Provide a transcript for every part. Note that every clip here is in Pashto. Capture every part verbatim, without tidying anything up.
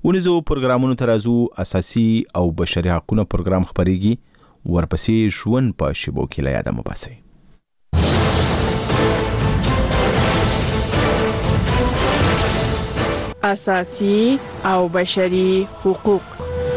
ونیزو پروګرامونو ته راځو. اساسي او بشري حقوقو پروګرام خبريږي، ورپسې ژوند په شیبو کې له یاده مباسي. اساسي او بشري حقوق.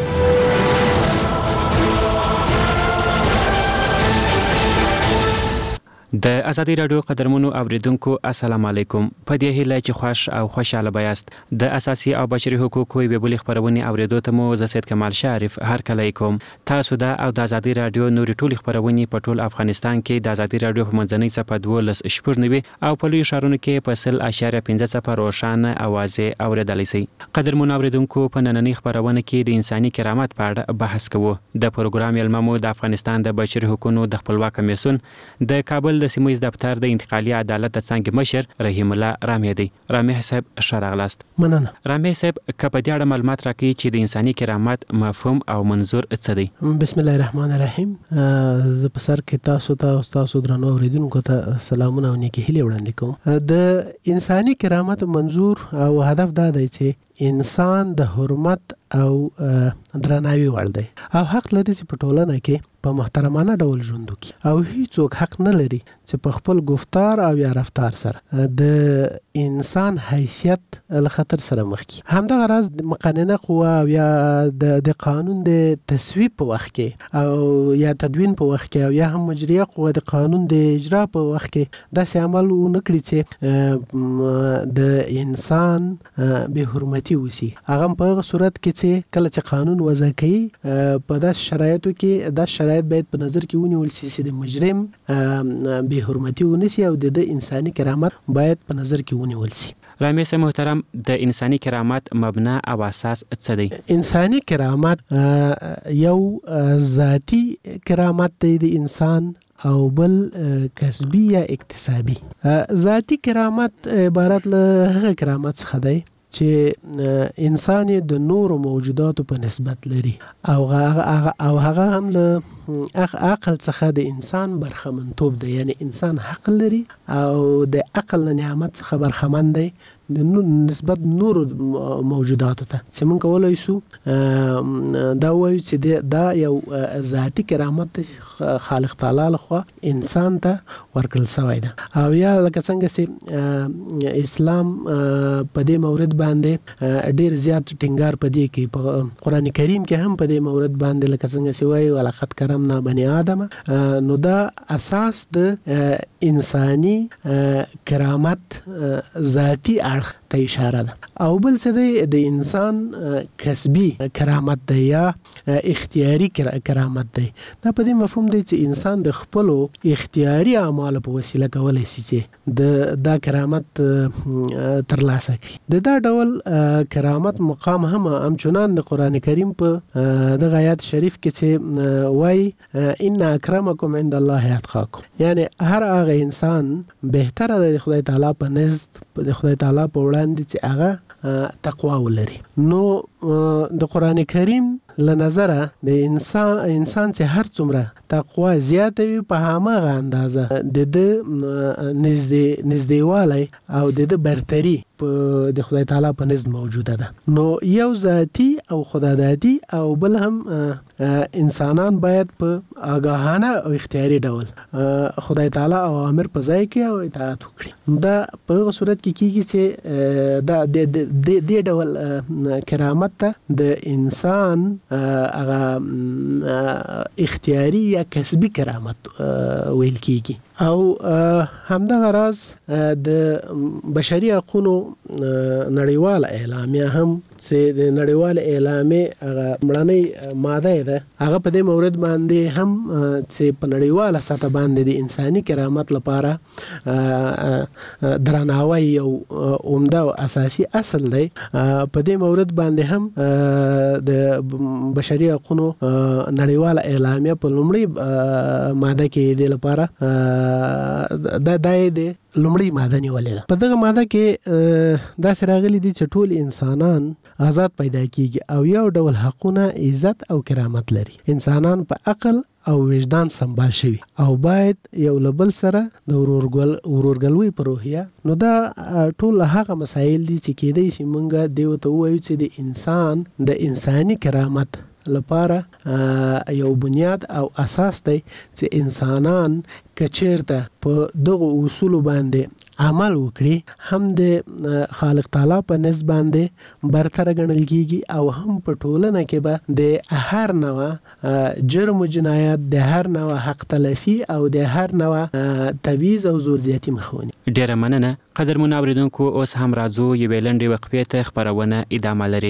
د ازادي رادیو قدرمنو اوریدونکو السلام علیکم. په دې هیله چې خوش او خوشاله بیاست. د اساسي او بشري حقوقو یوې بلې خبرونه اوریدو ته مو زه سید کمال شریف هر کله کوم. تاسو دا او د ازادي رادیو نوري ټولې خبرونه په ټول افغانستان کې د ازادي رادیو په منځنۍ صفحه دولس شپږ نوي او په لوی ښارونو کې په سل اشاریه پنځه صفر روښانه اوازې اوریدلای شئ. قدرمنو اوریدونکو په نننۍ خبرونه کې د انساني کرامت په اړه بحث کوو. د پروګرام یلممو د افغانستان د بشري حقوقو د خپلواک کمیسیون د کابل د سیمویز دفتر د انتقالي عدالت د څنګه مشر رحیم الله رامي دی. رامي صاحب شراغلاست. مننه. رامي صاحب کپ د اړه معلومات راکړي چې د انساني کرامت مفهوم او منظور څه دی؟ بسم الله الرحمن الرحیم. زه په سر کې تاسو ته او تاسو درنو اوریدونکو ته سلامونه او نیکی هیله وړاندې کوم. د انساني کرامت منظور او هدف دا دی چې انسان د حرمت او درناوي وړ دی او حق لري چې په ټولنه کې په محترمانه ډول ژوند وکړي او هیڅوک حق نه لري چې په خپل گفتار او یا رفتار سره د انسان حیثیت له خطر سره مخ کړي. همدغه راز مقننه قوه او یا د د قانون د تصویب په وخت کې او یا تدوین په وخت کې او یا هم مجریه قوه د قانون د اجرا په وخت کې داسې عمل ونه کړي چې د انسان به حرمتي وسی. هغه په هغه صورت کې چې کله چې قانون وضع کوي په داس شرایطو کې دا شرایط باید په نظر کې ونیول شي چې د مجرم به حرمتي ونسی او د انساني کرامت باید په نظر کې ونیول شي. رامي صاحب محترم، د انساني کرامت مبنا او اساس څه دی؟ انساني کرامت یو ذاتی کرامت دی د انسان او بل کسبی یا اکتسابی. ذاتی کرامت عبارت له هغه کرامت څخه دی چې انسان د نورو موجوداتو په نسبت لري او هغه او هغه هم له عقل څخه د انسان برخمنتوب دی، یعنی انسان حق لري او د عقل نعمت څخه برخمن دی د نسبت نورو موجوداتو ته. چې موږ کولای شو دا وایو چې دا یو ذاتی کرامت خالق تعالی لخوا انسان ته ورکړل شوی دی او یا لکه څنګه چې اسلام په دې مورد باندې ډیر زیات ټینګار پدې کې په قران کریم کې هم په دې مورد باندې لکه څنګه چې وایي ولقد کرمنا بني آدم، نو دا اساس د انساني کرامت ذاتی اړخ ته اشاره ده. او بل څه دی د انسان کسبی کرامت دی یا اختیاري کرامت دی. دا په دې مفهوم دی چې انسان د خپل اختیاري اعمالو په وسیله کولای شي چې د دا کرامت ترلاسه کړي. د دا ډول کرامت مقام هم همچنان د قران کریم په د آیات شریف کې چې وایي ان اکرمکم عند الله اتقاکم، یعنی هر هغه انسان بهتره د خدای تعالی په نزد د خدای تعالی په وړاندې چې هغه تقوا ولري. نو د قران کریم له نظره د انسان انسان چې هر څومره تقوا زیاته وي په هماغه اندازه د د نږدې نږدېوالی او د د برتری په د خدای تعالی په نزد موجوده ده. نو یو ذاتی او خدادادي او بل هم انسانان باید په آگاهانه او اختیاري ډول خدای تعالی اوامر په ځای کې او اطاعت وکړي. دا په هغه صورت کې کیږي چې دا د دې ډول کرامت ته د انسان هغه اختیاري یا کسبی کرامت ویل کیږي. او همدغه راز د بشري حقوقو نړیواله اعلامیه هم چې د نړیواله اعلامیه هغه مړنۍ ماده ده، هغه په دې مورد باندې هم چې په نړیواله سطح باندې د انساني کرامت لپاره درناوی یو عمده او اساسي اصل دی. په دې مورد باندې هم د بشري حقوقو نړیواله اعلامیه په لومړی ماده کې د لپاره د دای د لومړی ماده نیولې ده. په دغه ماده کې دا سراغلي دي چې ټول انسانان آزاد پیدا کیږي او یو ډول حقونه، عزت او کرامت لري. انسانان په عقل او وجدان سمبال شوي او باید یو لبل سره د ورورګل ورورګلوي په روحیه. نو دا ټول هغه مسایل دي چې کېدای شي مونږ دیو ته وایو چې د انسان د انساني کرامت لپاره یو بنیاد او اساس دی چې انسانان کچیرته په دغه اصول باندې عمل وکړي، هم د خالق تعالی په نسبت باندې برتر ګڼل کیږي او هم په ټولنه کې به د هر نوع جرم او جنایت، د هر نوع حق تلفي او د هر نوع تبعیض او زور زیاتی مخونی. ډیره مننه. قدرمن اوریدونکو، اوس هم راځو یوې لنډې وقفې ته، خبرونه ادامه لري.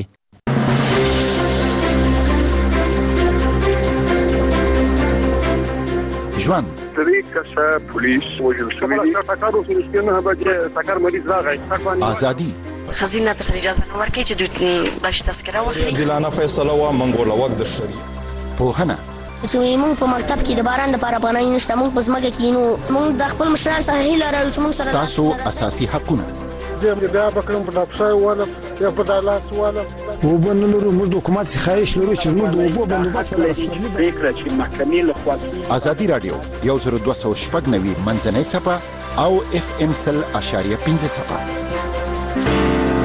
ژوند درې کسه پولیس وژل شوي دي. ټاکر اوس رښتینه هغه چې ټاکر مریض راغی. ازادي خزینه پر اجازه نه ورکړي چې دوی باش تذکره واخلي. عادلانه فیصله وا منګول وخت د شری پوهنه چې موږ په مکتب کې د باران د لپاره پناه نشته، موږ په ځمکه کې نو موږ د خپل مشران سره هیله لرو چې موږ سره تاسو اساسي حقونه. زه بیا بکرم په لاپشای واله یا په دالاس واله وبنه لرو. موږ د حکومت څخه خواهش لرو چې موږ د اوبو بندوبست لري. فکر چې محکمې له خوا ازادي رادیو یو زر دوه سوه شپږ نوي منځنۍ څپه او اف ام سل اشاریه پنځه څپه.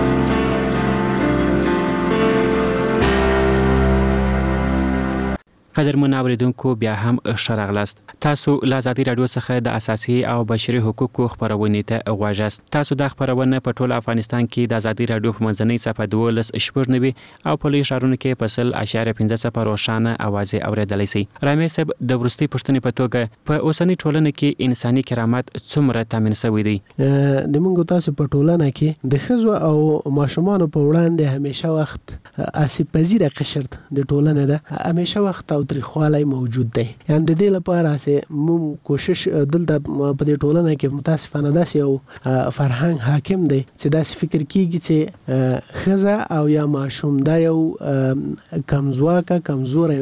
قدرمن اوریدونکو، بیا هم ښه راغلاست. تاسو له ازادي رادیو څخه د اساسي او بشري حقوقو خبرونې ته غوږ یاست. تاسو دا خبرونه په ټول افغانستان کې د ازادي رادیو په منځنۍ څپه دولس شپږ نوي او په لوی ښارونو کې په سل اشاریه پنځه څپه روښانه اواز اورېدلی شئ. رامي صاحب، د وروستۍ پوښتنې په توګه په اوسنۍ ټولنه کې انساني کرامت څومره تامین شوی دی؟ د موږ تاسو په ټولنه کې د ښځو او ماشومانو په وړاندې همیشه وخت آسیب پذیره قشر د ټولنه ده، همیشه وخت تاریخوالای موجود دی. یعنی د دې لپاره چې موږ کوشش دلته په دې ټولنه کې متاسفانه داسې یو فرهنګ حاکم دی چې داسې فکر کیږي چې ښځه او یا ماشوم دا یو کمزواکه کمزور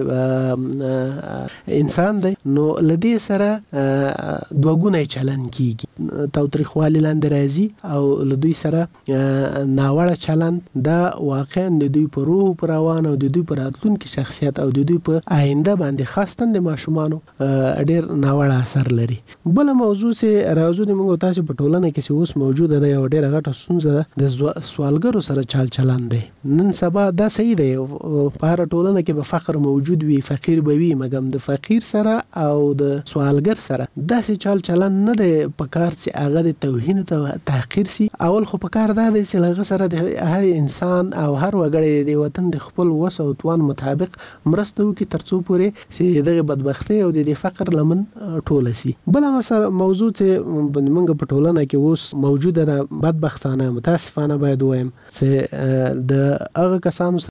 انسان دی، نو لدې سره دوه ګونی چلن کیږي، تاریخوالي لاندې راځي او لدوی سره ناوړه چلن دا واقعا د دوی په روح پر روان او د دوی پر راتلونکي شخصیت او د دوی په آینده باندې خاصتن د ماشومانو ډیر ناوړه اثر لري. بل موضوع چې راځو د موږ تاسو په ټولنه کې چې اوس موجوده ده، یو ډیره غټه ستونزه ده د سوالګرو سره چال چلن دی. نن سبا دا صحیح دی، په هر ټولنه کې به فقر موجود وي، فقیر به وي، مګم د فقیر سره او د سوالګر سره داسې چال چلن نه دی په کار چې هغه د توهین ته تحقیر سي. اول خو په کار دا دی چې هغه سره د هر انسان او هر وګړی د وطن د خپل وس او توان مطابق مرسته وکړي ترڅو پورې چې دغه بدبختی او د فقر لمن ټوله سي. بل مسله موضوع چې موږ په ټولنه کې اوس موجوده ده، بدبختانه متاسفانه باید وایم چې د هغه کسانو